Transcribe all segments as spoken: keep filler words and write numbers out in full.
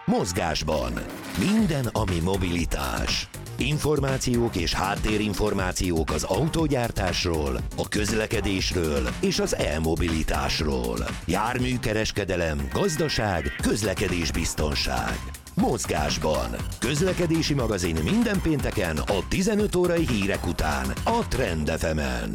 Mozgásban. Minden, ami mobilitás. Információk és háttérinformációk az autógyártásról, a közlekedésről és az e-mobilitásról. Járműkereskedelem, gazdaság, közlekedésbiztonság. Mozgásban. Közlekedési magazin minden pénteken a tizenöt órai hírek után a Trend ef emen.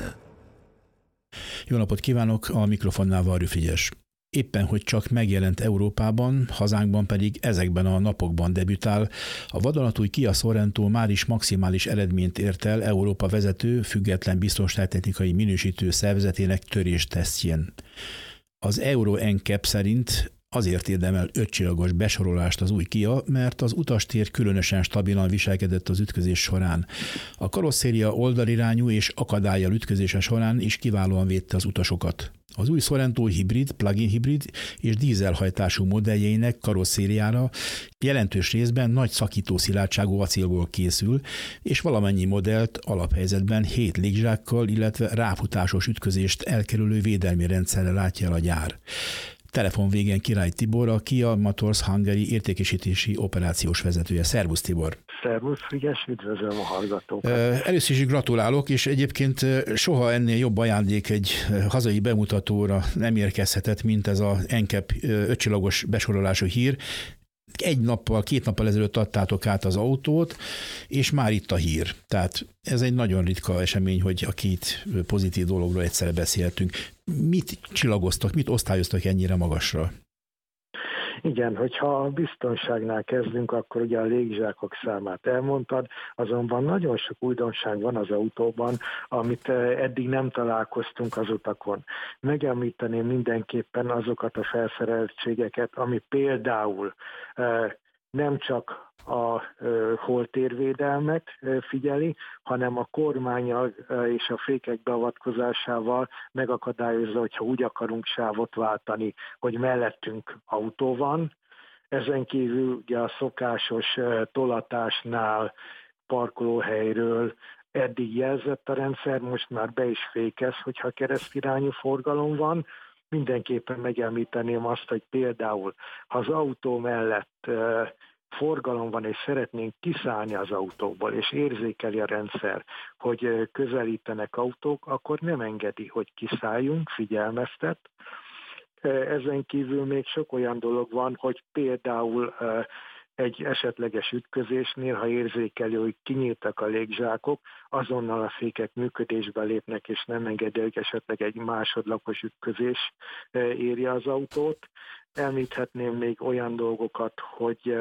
Jó napot kívánok, a mikrofonnál Varjú Frigyes. Éppen, hogy csak megjelent Európában, hazánkban pedig ezekben a napokban debütál, a vadonatúj Kia Sorento már is maximális eredményt ért el Európa vezető, független biztonságtechnikai minősítő szervezetének töréstesztjén. Az Euro en cé á pé szerint azért érdemel ötcsillagos besorolást az új Kia, mert az utastér különösen stabilan viselkedett az ütközés során. A karosszéria oldalirányú és akadállyal ütközése során is kiválóan védte az utasokat. Az új Sorento hibrid, plug-in hibrid és dízelhajtású modelljeinek karosszériára jelentős részben nagy szakító szilárdságú acélból készül, és valamennyi modellt alaphelyzetben hét légzsákkal, illetve ráfutásos ütközést elkerülő védelmi rendszerrel látja el a gyár. Telefon végén Király Tibor, a Kia Motors Hungary értékesítési operációs vezetője. Szervusz, Tibor! Szervusz, Frigyes, üdvözlöm a hallgatókat! Először is gratulálok, és egyébként soha ennél jobb ajándék egy hazai bemutatóra nem érkezhetett, mint ez a en cé á pé ötcsillagos besorolású hír. Egy nappal, két nappal ezelőtt adtátok át az autót, és már itt a hír. Tehát ez egy nagyon ritka esemény, hogy a két pozitív dologról egyszerre beszéltünk. Mit csillagoztak, mit osztályoztak ennyire magasra? Igen, hogyha a biztonságnál kezdünk, akkor ugye a légzsákok számát elmondtad, azonban nagyon sok újdonság van az autóban, amit eddig nem találkoztunk az utakon. Megemlíteném mindenképpen azokat a felszereltségeket, ami például nem csak a holtérvédelmet figyeli, hanem a kormánnyal és a fékek beavatkozásával megakadályozza, hogyha úgy akarunk sávot váltani, hogy mellettünk autó van. Ezen kívül ugye a szokásos tolatásnál parkolóhelyről eddig jelzett a rendszer, most már be is fékez, hogyha keresztirányú forgalom van. Mindenképpen megemlíteném azt, hogy például ha az autó mellett forgalom van, és szeretnénk kiszállni az autóból, és érzékeli a rendszer, hogy közelítenek autók, akkor nem engedi, hogy kiszálljunk, figyelmeztet. Ezen kívül még sok olyan dolog van, hogy például egy esetleges ütközésnél, ha érzékeli, hogy kinyíltak a légzsákok, azonnal a fékek működésbe lépnek, és nem engedi, hogy esetleg egy másodlagos ütközés érje az autót. Említhetném még olyan dolgokat, hogy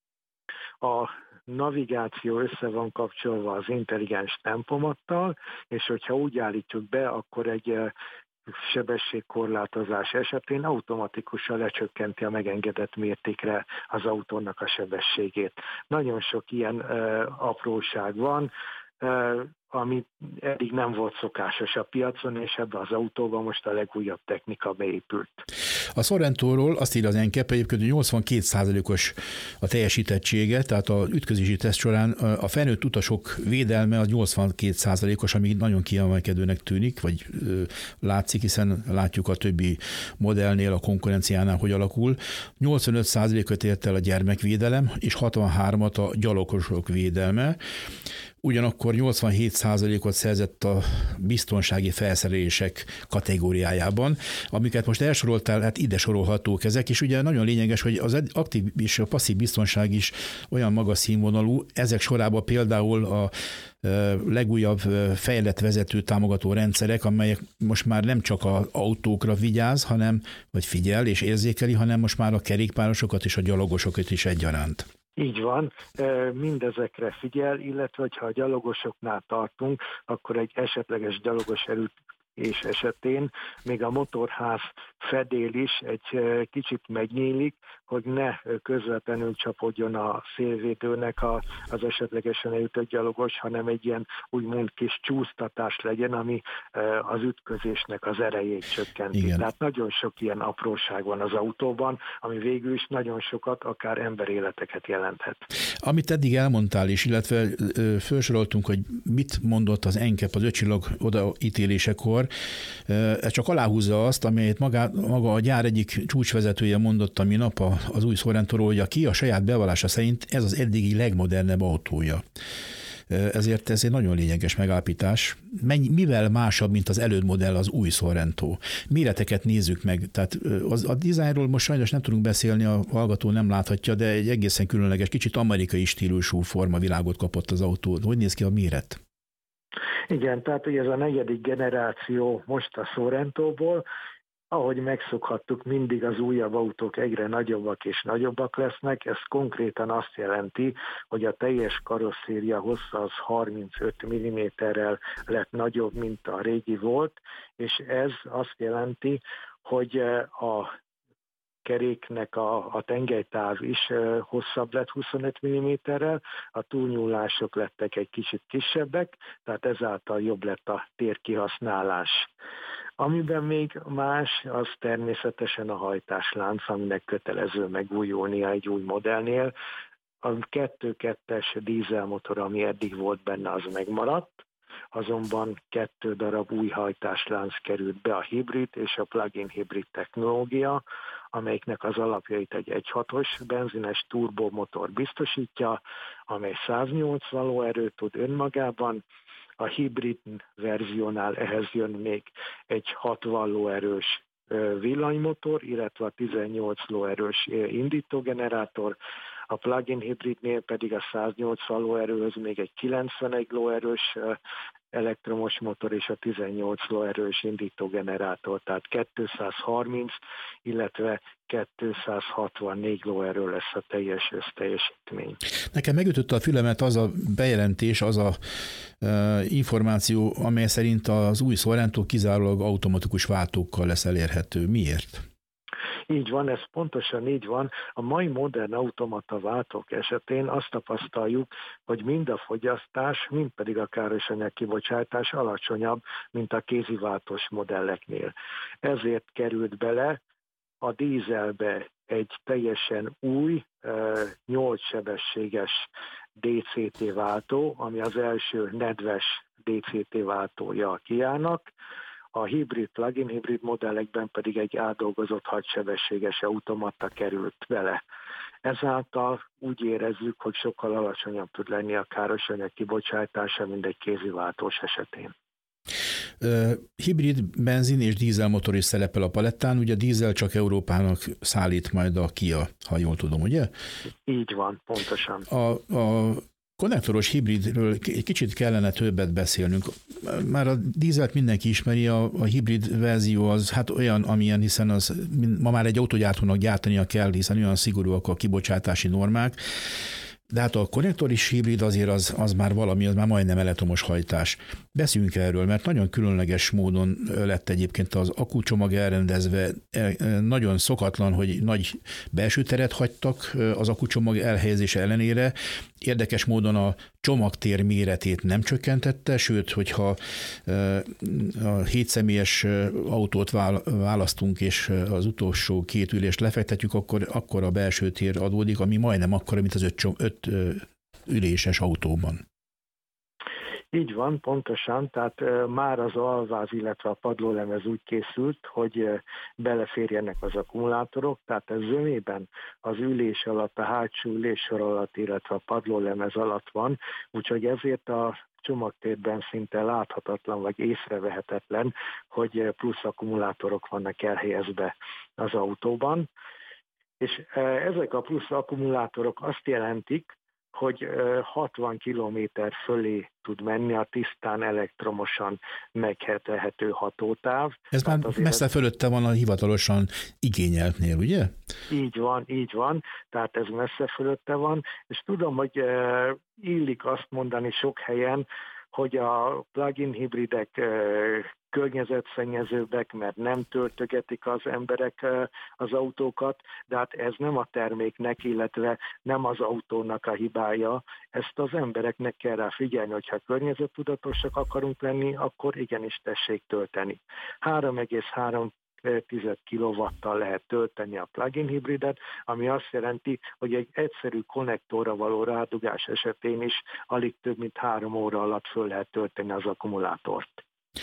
a navigáció össze van kapcsolva az intelligens tempomattal, és hogyha úgy állítjuk be, akkor egy sebességkorlátozás esetén automatikusan lecsökkenti a megengedett mértékre az autónak a sebességét. Nagyon sok ilyen uh, apróság van, uh, ami eddig nem volt szokásos a piacon, és ebbe az autóban most a legújabb technika beépült. A Sorrentóról azt írja az en cé á pé egyébként, hogy nyolcvankét százalékos a teljesítettsége, tehát az ütközési teszt során a felnőtt utasok védelme a nyolcvankét százalékos, ami nagyon kiemelkedőnek tűnik, vagy látszik, hiszen látjuk a többi modellnél, a konkurenciánál, hogy alakul. nyolcvanöt százalékot ért el a gyermekvédelem, és hatvanhármat a gyalogosok védelme. Ugyanakkor nyolcvanhét százalékot szerzett a biztonsági felszerelések kategóriájában, amiket most elsoroltál, hát ide sorolhatók ezek, és ugye nagyon lényeges, hogy az aktív és a passzív biztonság is olyan magas színvonalú, ezek sorában például a legújabb fejlett vezető támogató rendszerek, amelyek most már nem csak az autókra vigyáz, hanem, vagy figyel és érzékeli, hanem most már a kerékpárosokat és a gyalogosokat is egyaránt. Így van, mindezekre figyel, illetve ha a gyalogosoknál tartunk, akkor egy esetleges gyalogos erőt és esetén még a motorház fedél is egy kicsit megnyílik, hogy ne közvetlenül csapodjon a szélvédőnek a, az esetlegesen elütött gyalogos, hanem egy ilyen úgymond kis csúsztatás legyen, ami az ütközésnek az erejét csökkenti. Igen. Tehát nagyon sok ilyen apróság van az autóban, ami végül is nagyon sokat, akár emberéleteket jelenthet. Amit eddig elmondtál is, illetve felsoroltunk, hogy mit mondott az en cé á pé az ötcsillag odaítélésekor, ipar. Ez csak aláhúzza azt, amelyet maga, maga a gyár egyik csúcsvezetője mondott a minap az új Sorrentóról, hogy a Kia saját bevallása szerint ez az eddigi legmodernebb autója. Ezért ez egy nagyon lényeges megállapítás. Mivel másabb, mint az elődmodell az új Sorrento? Méreteket nézzük meg. Tehát az, a dizájnról most sajnos nem tudunk beszélni, a hallgató nem láthatja, de egy egészen különleges, kicsit amerikai stílusú formavilágot kapott az autó. Hogy néz ki a méret? Igen, tehát ugye ez a negyedik generáció most a Sorrentóból, ahogy megszokhattuk, mindig az újabb autók egyre nagyobbak és nagyobbak lesznek, ez konkrétan azt jelenti, hogy a teljes karosszéria hossza az harmincöt milliméterrel lett nagyobb, mint a régi volt, és ez azt jelenti, hogy a keréknek a, a tengelytáv is hosszabb lett huszonöt milliméterrel, a túlnyúlások lettek egy kicsit kisebbek, tehát ezáltal jobb lett a térkihasználás. Amiben még más, az természetesen a hajtáslánc, aminek kötelező megújulnia egy új modellnél. A kettő kettes dízelmotor, ami eddig volt benne, az megmaradt, azonban kettő darab új hajtáslánc került be, a hibrid és a plug-in hibrid technológia, amelyiknek az alapjait egy egy hatos benzines turbomotor biztosítja, amely száznyolcvan lóerőt tud önmagában. A hibrid verziónál ehhez jön még egy hatvan lóerős villanymotor, illetve a tizennyolc lóerős indítógenerátor, a plug-in hibridnél pedig a száznyolcvan lóerőhöz még egy kilencvenegy lóerős elektromos motor és a tizennyolc lóerős indítógenerátor, tehát kétszázharminc, illetve kétszázhatvannégy lóerő lesz a teljes összteljesítmény. Nekem megütötte a fülemet az a bejelentés, az a e, információ, amely szerint az új Sorrento kizárólag automatikus váltókkal lesz elérhető. Miért? Így van, ez pontosan így van. A mai modern automata váltók esetén azt tapasztaljuk, hogy mind a fogyasztás, mind pedig a károsanyag kibocsátás alacsonyabb, mint a kéziváltós modelleknél. Ezért került bele a dízelbe egy teljesen új, nyolc sebességes dé cé té váltó, ami az első nedves dé cé té váltója a Kiának. A hibrid, plug-in hibrid modellekben pedig egy átdolgozott hatsebességes automata került bele. Ezáltal úgy érezzük, hogy sokkal alacsonyabb tud lenni a károsanyag kibocsátása, mint egy kéziváltós esetén. Hibrid, benzin és dízelmotor is szerepel a palettán, ugye a dízel csak Európának szállít majd a Kia, ha jól tudom, ugye? Így van, pontosan. A, a konnektoros hibridről egy kicsit kellene többet beszélnünk. Már a dízelt mindenki ismeri, a, a hibrid verzió az hát olyan, amilyen, hiszen az ma már egy autógyártónak gyártania kell, hiszen olyan szigorúak a kibocsátási normák. De hát a konnektoris hibrid azért az, az már valami, az már majdnem elektromos hajtás. Beszéljünk erről, mert nagyon különleges módon lett egyébként az akkucsomag elrendezve. Nagyon szokatlan, hogy nagy belső teret hagytak az akkucsomag elhelyezése ellenére. Érdekes módon a csomagtér méretét nem csökkentette, sőt, hogyha a hétszemélyes autót választunk, és az utolsó két ülést lefektetjük, akkor, akkor a belső tér adódik, ami majdnem akkora, mint az öt, öt üléses autóban. Így van, pontosan, tehát már az alváz, illetve a padlólemez úgy készült, hogy beleférjenek az akkumulátorok, tehát ez zömében az ülés alatt, a hátsó üléssor alatt, illetve a padlólemez alatt van, úgyhogy ezért a csomagtérben szinte láthatatlan vagy észrevehetetlen, hogy plusz akkumulátorok vannak elhelyezve az autóban. És ezek a plusz akkumulátorok azt jelentik, hogy hatvan kilométer fölé tud menni a tisztán elektromosan meghetelhető hatótáv. Ez már messze fölötte van a hivatalosan igényeltnél, ugye? Így van, így van, tehát ez messze fölötte van, és tudom, hogy illik azt mondani sok helyen, hogy a plug-in hibridek környezetszennyezőbbek, mert nem töltögetik az emberek az autókat, de hát ez nem a terméknek, illetve nem az autónak a hibája. Ezt az embereknek kell rá figyelni, hogyha környezettudatosak akarunk lenni, akkor igenis tessék tölteni. három egész három kilowattal lehet tölteni a plug-in hibridet, ami azt jelenti, hogy egy egyszerű konnektorra való rádugás esetén is alig több mint három óra alatt föl lehet tölteni az akkumulátort.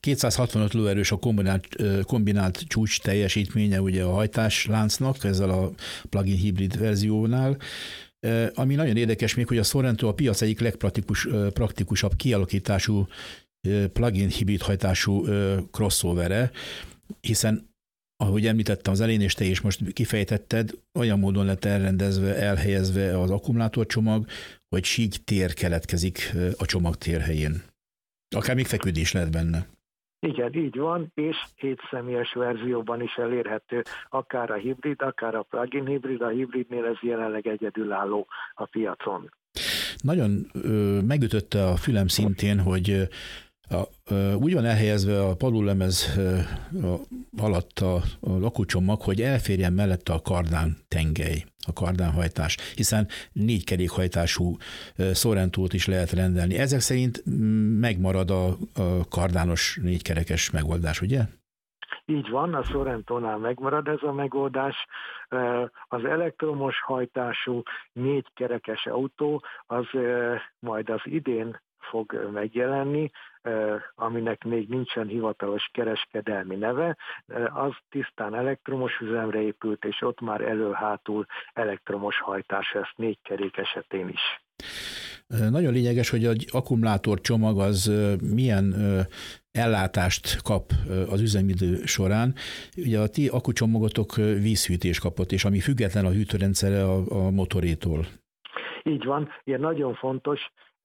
kétszázhatvanöt lóerős a kombinált, kombinált csúcs teljesítménye ugye a hajtásláncnak, ezzel a plug-in hibrid verziónál. Ami nagyon érdekes még, hogy a Sorento a piac egyik legpraktikus, praktikusabb kialakítású plug-in hibrid hajtású crossovere, hiszen ahogy említettem az elején, és te is most kifejtetted, olyan módon lett elrendezve, elhelyezve az akkumulátorcsomag, hogy sík tér keletkezik a csomagtér helyén. Akár még feküdés lehet benne. Igen, így van, és hét személyes verzióban is elérhető, akár a hibrid, akár a plug-in hibrid, a hibridnél ez jelenleg egyedülálló a piacon. Nagyon ö, megütötte a fülem szintén, hogy A, úgy van elhelyezve a padlólemez alatt a, a lakócsomag, hogy elférjen mellette a kardán tengely, a kardánhajtás, hiszen négy kerékhajtású Sorentót is lehet rendelni. Ezek szerint megmarad a, a kardános négykerekes megoldás, ugye? Így van, a Sorentónál megmarad ez a megoldás. Az elektromos hajtású négykerekes autó az majd az idén fog megjelenni, aminek még nincsen hivatalos kereskedelmi neve, az tisztán elektromos üzemre épült, és ott már elől-hátul elektromos hajtás lesz négy kerék esetén is. Nagyon lényeges, hogy egy akkumulátorcsomag az milyen ellátást kap az üzemidő során. Ugye a ti akkucsomagotok vízhűtés kapott, és ami független a hűtőrendszere a, a motorétól. Így van, ilyen nagyon fontos,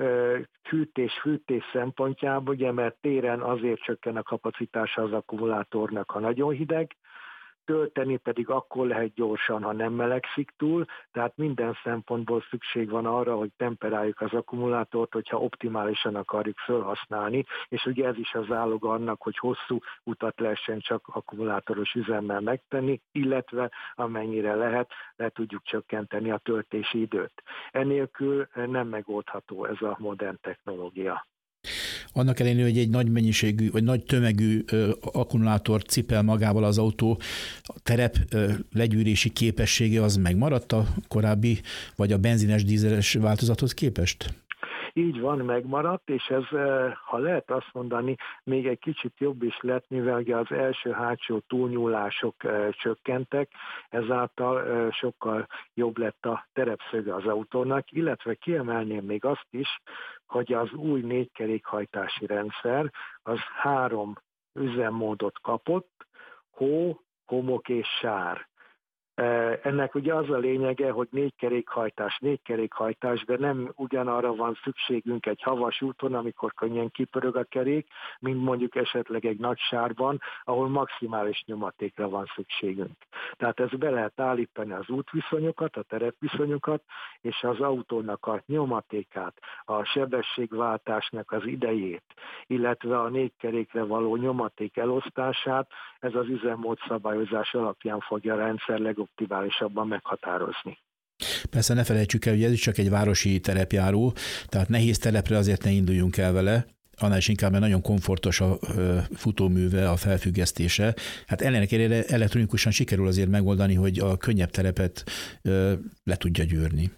hűtés-fűtés szempontjából, ugye, mert téren azért csökken a kapacitása az akkumulátornak, ha nagyon hideg, tölteni pedig akkor lehet gyorsan, ha nem melegszik túl, tehát minden szempontból szükség van arra, hogy temperáljuk az akkumulátort, hogyha optimálisan akarjuk felhasználni, és ugye ez is az záloga annak, hogy hosszú utat lehessen csak akkumulátoros üzemmel megtenni, illetve amennyire lehet, le tudjuk csökkenteni a töltési időt. Enélkül nem megoldható ez a modern technológia. Annak ellenére, hogy egy nagy mennyiségű, vagy nagy tömegű akkumulátor cipel magával az autó, a terep legyűrési képessége az megmaradt a korábbi, vagy a benzines, dízeles változathoz képest? Így van, megmaradt, és ez, ha lehet azt mondani, még egy kicsit jobb is lett, mivel ugye az első-hátsó túlnyúlások csökkentek, ezáltal sokkal jobb lett a terepszöge az autónak, illetve kiemelném még azt is, hogy az új négykerékhajtási rendszer az három üzemmódot kapott, hó, homok és sár. Ennek ugye az a lényege, hogy négykerékhajtás, négykerékhajtás, de nem ugyanarra van szükségünk egy havas úton, amikor könnyen kipörög a kerék, mint mondjuk esetleg egy nagy sárban, ahol maximális nyomatékra van szükségünk. Tehát ezt be lehet állítani az útviszonyokat, a terepviszonyokat, és az autónak a nyomatékát, a sebességváltásnak az idejét, illetve a négykerékre való nyomaték elosztását, ez az üzemmód szabályozás alapján fogja a rendszer legoptimálisabban meghatározni. Persze ne felejtsük el, hogy ez is csak egy városi terepjáró, tehát nehéz telepre azért ne induljunk el vele, annál is inkább, mert nagyon komfortos a futóműve, a felfüggesztése. Hát ennek ellenére elektronikusan sikerül azért megoldani, hogy a könnyebb terepet le tudja győrni.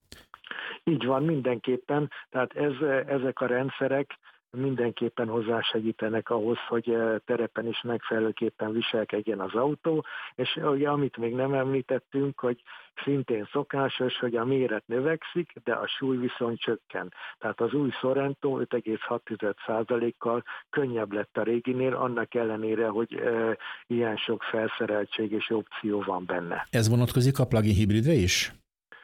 Így van, mindenképpen. Tehát ez, ezek a rendszerek mindenképpen hozzásegítenek ahhoz, hogy terepen is megfelelőképpen viselkedjen az autó, és ugye amit még nem említettünk, hogy szintén szokásos, hogy a méret növekszik, de a súly viszont csökken. Tehát az új Sorento öt egész hat százalékkal könnyebb lett a réginél, annak ellenére, hogy e, ilyen sok felszereltség és opció van benne. Ez vonatkozik a plug-in hibridre is?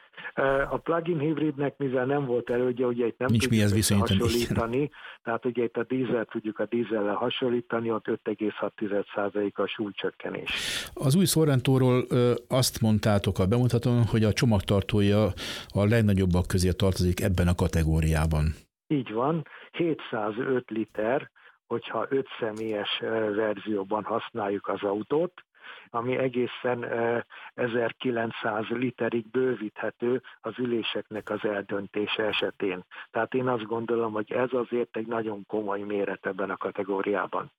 A plug-in hibridnek, mivel nem volt elődje, ugye itt nem Nincs tudjuk hasonlítani, tehát ugye itt a dízel tudjuk a dízellel hasonlítani, ott öt egész hat százalék a súlycsökkenés. Az új Sorentóról azt mondtátok a bemutatón, hogy a csomagtartója a legnagyobbak közé tartozik ebben a kategóriában. Így van, hétszázöt liter, hogyha öt személyes verzióban használjuk az autót, ami egészen ezerkilencszáz literig bővíthető az üléseknek az eldöntése esetén. Tehát én azt gondolom, hogy ez azért egy nagyon komoly méret ebben a kategóriában.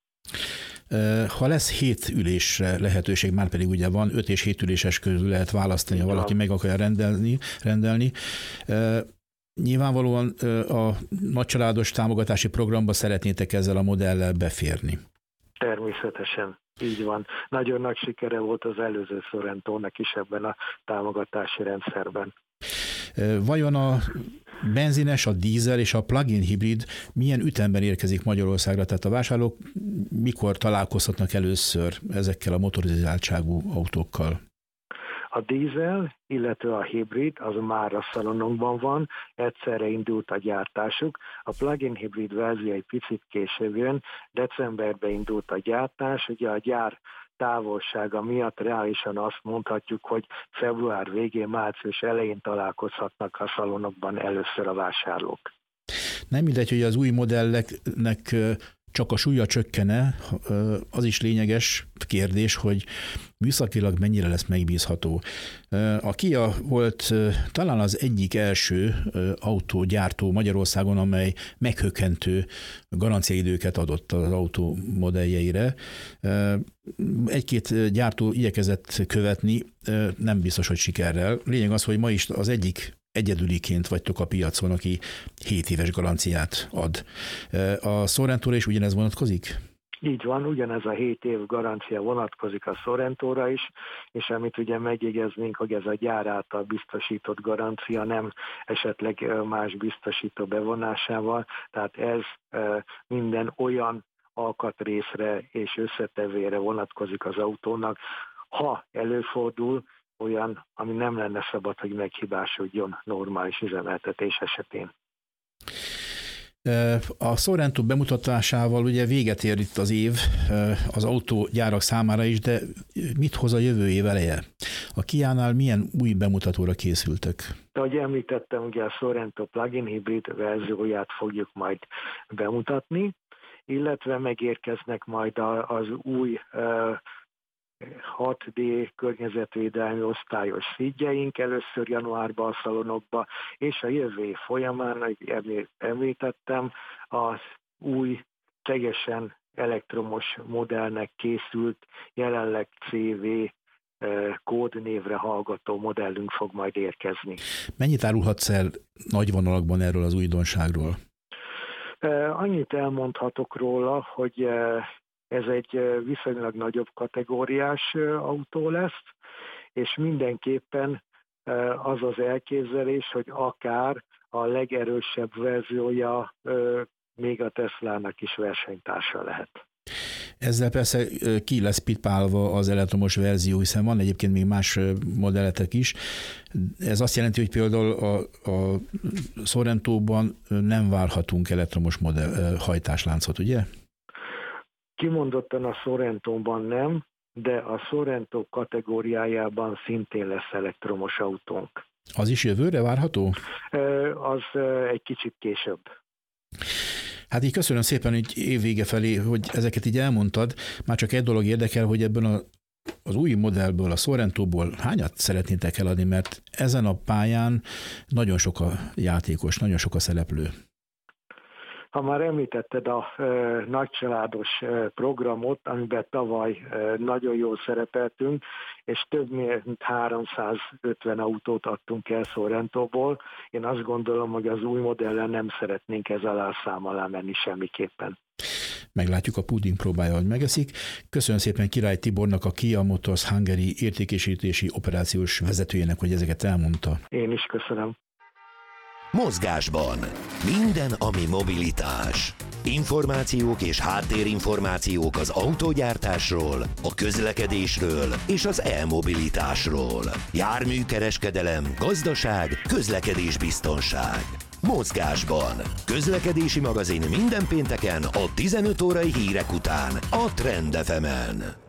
Ha lesz hét ülésre lehetőség, már pedig ugye van, öt és hét üléses közül lehet választani, ha valaki meg akarja rendelni, rendelni. Nyilvánvalóan a nagycsaládos támogatási programba szeretnétek ezzel a modellel beférni. Természetesen, így van. Nagyon nagy sikere volt az előző Sorrentónak is ebben a támogatási rendszerben. Vajon a benzines, a dízel és a plug-in hibrid milyen ütemben érkezik Magyarországra? Tehát a vásárlók mikor találkozhatnak először ezekkel a motorizáltságú autókkal? A dízel, illetve a hibrid, az már a szalonunkban van, egyszerre indult a gyártásuk. A plug-in hibrid verzió egy picit később jön, decemberben indult a gyártás, ugye a gyár távolsága miatt reálisan azt mondhatjuk, hogy február végén, március elején találkozhatnak a szalonokban először a vásárlók. Nem mindegy, hogy az új modelleknek csak a súlya csökkene, az is lényeges kérdés, hogy műszakilag mennyire lesz megbízható. A Kia volt talán az egyik első autógyártó Magyarországon, amely meghökkentő garanciaidőket adott az autó modelljeire. Egy-két gyártó igyekezett követni, nem biztos, hogy sikerrel. Lényeg az, hogy ma is az egyik egyedüliként vagytok a piacon, aki hét éves garanciát ad. A Sorrentóra is ugyanez vonatkozik? Így van, ugyanez a hét év garancia vonatkozik a Sorrentóra is, és amit ugye megjegyeznénk, hogy ez a gyár által biztosított garancia, nem esetleg más biztosító bevonásával, tehát ez minden olyan alkatrészre és összetevőre vonatkozik az autónak, ha előfordul olyan, ami nem lenne szabad, hogy meghibásodjon normális üzemeltetés esetén. A Sorrento bemutatásával ugye véget ér itt az év az autógyárak számára is, de mit hoz a jövő év eleje? A Kiánál milyen új bemutatóra készültek? De ahogy említettem, ugye a Sorrento plug-in hibrid verzióját fogjuk majd bemutatni, illetve megérkeznek majd az új hat dé környezetvédelmi osztályos szídjeink először januárban a szalonokba, és a jövő év folyamán, ahogy említettem, az új teljesen elektromos modellnek készült, jelenleg cé vé kódnévre hallgató modellünk fog majd érkezni. Mennyit árulhatsz el nagy vonalakban erről az újdonságról? Annyit elmondhatok róla, hogy ez egy viszonylag nagyobb kategóriás autó lesz, és mindenképpen az az elképzelés, hogy akár a legerősebb verziója még a Teslának is versenytársa lehet. Ezzel persze ki lesz pipálva az elektromos verzió, hiszen van egyébként még más modelletek is. Ez azt jelenti, hogy például a, a Sorrentóban nem várhatunk elektromos modell, hajtásláncot, ugye? Kimondottan a Sorrentóban nem, de a Sorrento kategóriájában szintén lesz elektromos autónk. Az is jövőre várható? Az egy kicsit később. Hát így köszönöm szépen, hogy évvége felé, hogy ezeket így elmondtad. Már csak egy dolog érdekel, hogy ebben a, az új modellből, a Sorrentóból hányat szeretnétek eladni, mert ezen a pályán nagyon sok a játékos, nagyon sok a szereplő. Ha már említetted a e, nagycsaládos e, programot, amiben tavaly e, nagyon jól szerepeltünk, és több mint háromszázötven autót adtunk el Sorrentóból, én azt gondolom, hogy az új modellen nem szeretnénk ez alá szám alá menni semmiképpen. Meglátjuk, a puding próbája, hogy megeszik. Köszönöm szépen Király Tibornak, a Kia Motors Hungary értékesítési operációs vezetőjének, hogy ezeket elmondta. Én is köszönöm. Mozgásban. Minden, ami mobilitás. Információk és háttérinformációk az autógyártásról, a közlekedésről és az e-mobilitásról. Járműkereskedelem, gazdaság, közlekedésbiztonság. Mozgásban. Közlekedési magazin minden pénteken a tizenöt órai hírek után a Trend ef emen.